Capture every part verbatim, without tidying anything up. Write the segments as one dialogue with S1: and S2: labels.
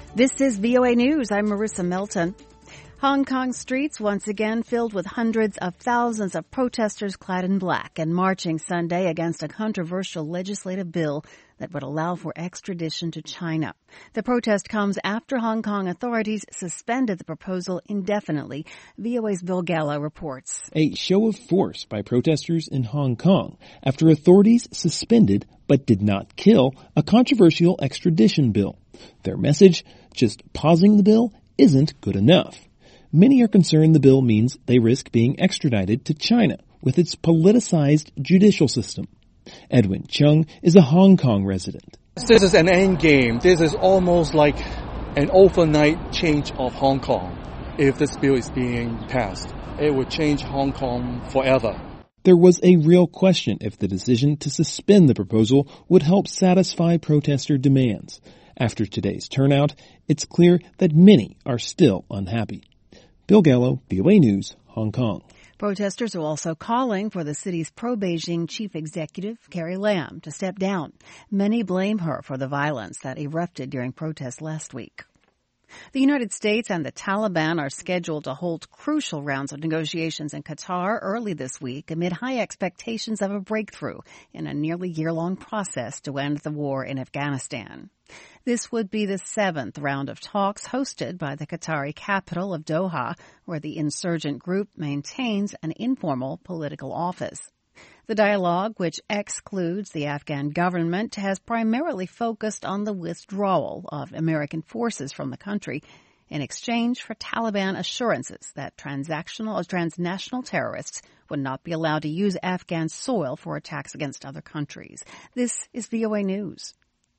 S1: This is V O A News. I'm Marissa Melton. Hong Kong streets once again filled with hundreds of thousands of protesters clad in black and marching Sunday against a controversial legislative bill that would allow for extradition to China. The protest comes after Hong Kong authorities suspended the proposal indefinitely. V O A's Bill Gallo reports.
S2: A show of force by protesters in Hong Kong after authorities suspended but did not kill a controversial extradition bill. Their message, just pausing the bill isn't good enough. Many are concerned the bill means they risk being extradited to China with its politicized judicial system. Edwin Chung is a Hong Kong resident.
S3: This is an end game. This is almost like an overnight change of Hong Kong. If this bill is being passed, it would change Hong Kong forever.
S2: There was a real question if the decision to suspend the proposal would help satisfy protester demands. After today's turnout, it's clear that many are still unhappy. Bill Gallo, V O A News, Hong Kong.
S1: Protesters are also calling for the city's pro-Beijing chief executive, Carrie Lam, to step down. Many blame her for the violence that erupted during protests last week. The United States and the Taliban are scheduled to hold crucial rounds of negotiations in Qatar early this week amid high expectations of a breakthrough in a nearly year-long process to end the war in Afghanistan. This would be the seventh round of talks hosted by the Qatari capital of Doha, where the insurgent group maintains an informal political office. The dialogue, which excludes the Afghan government, has primarily focused on the withdrawal of American forces from the country in exchange for Taliban assurances that transactional, transnational terrorists would not be allowed to use Afghan soil for attacks against other countries. This is V O A News.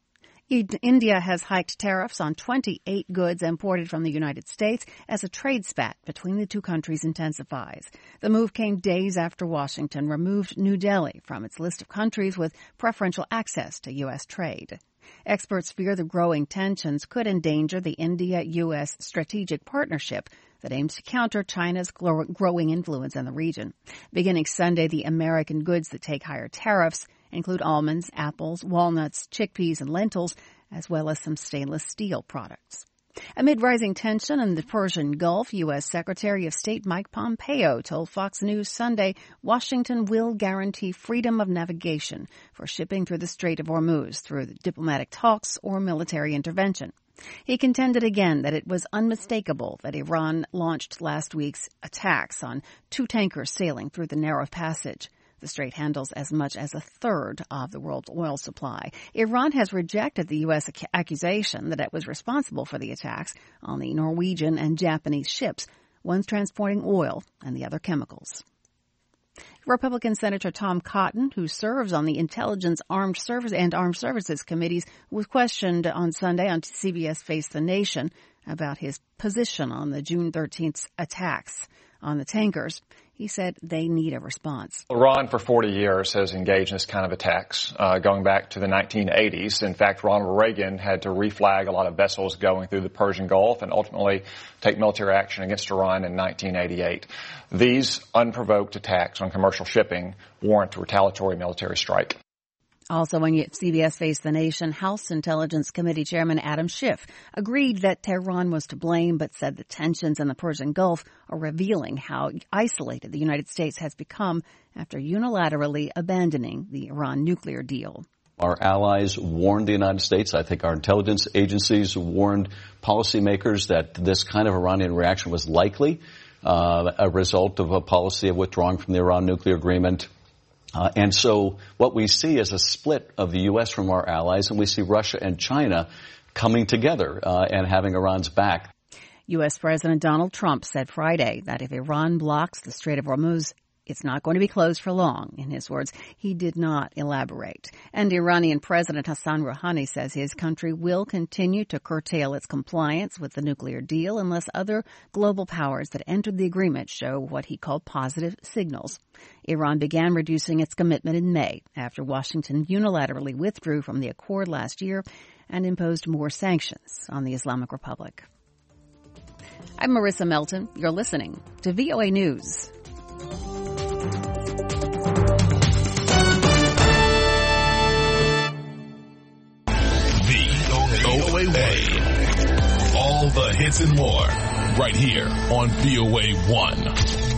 S1: India has hiked tariffs on twenty-eight goods imported from the United States as a trade spat between the two countries intensifies. The move came days after Washington removed New Delhi from its list of countries with preferential access to U S trade. Experts fear the growing tensions could endanger the India-U S strategic partnership that aims to counter China's growing influence in the region. Beginning Sunday, the American goods that take higher tariffs include almonds, apples, walnuts, chickpeas, and lentils, as well as some stainless steel products. Amid rising tension in the Persian Gulf, U S. Secretary of State Mike Pompeo told Fox News Sunday Washington will guarantee freedom of navigation for shipping through the Strait of Hormuz through diplomatic talks or military intervention. He contended again that it was unmistakable that Iran launched last week's attacks on two tankers sailing through the narrow passage. The strait handles as much as a third of the world's oil supply. Iran has rejected the U S accusation that it was responsible for the attacks on the Norwegian and Japanese ships, one transporting oil and the other chemicals. Republican Senator Tom Cotton, who serves on the Intelligence Armed Service and Armed Services Committees, was questioned on Sunday on C B S Face the Nation about his position on the June thirteenth attacks on the tankers. He said they need a response.
S4: Iran for forty years has engaged in this kind of attacks, uh, going back to the nineteen eighties. In fact, Ronald Reagan had to reflag a lot of vessels going through the Persian Gulf and ultimately take military action against Iran in nineteen eighty-eight. These unprovoked attacks on commercial shipping warrant a retaliatory military strike.
S1: Also on C B S Face the Nation, House Intelligence Committee Chairman Adam Schiff agreed that Tehran was to blame, but said the tensions in the Persian Gulf are revealing how isolated the United States has become after unilaterally abandoning the Iran nuclear deal.
S5: Our allies warned the United States. I think our intelligence agencies warned policymakers that this kind of Iranian reaction was likely uh, a result of a policy of withdrawing from the Iran nuclear agreement. Uh, and so what we see is a split of the U S from our allies, and we see Russia and China coming together uh, and having Iran's back.
S1: U S. President Donald Trump said Friday that if Iran blocks the Strait of Hormuz, it's not going to be closed for long. In his words, he did not elaborate. And Iranian President Hassan Rouhani says his country will continue to curtail its compliance with the nuclear deal unless other global powers that entered the agreement show what he called positive signals. Iran began reducing its commitment in May after Washington unilaterally withdrew from the accord last year and imposed more sanctions on the Islamic Republic. I'm Marissa Melton. You're listening to V O A News.
S6: V O A hits, and more right here on V O A one.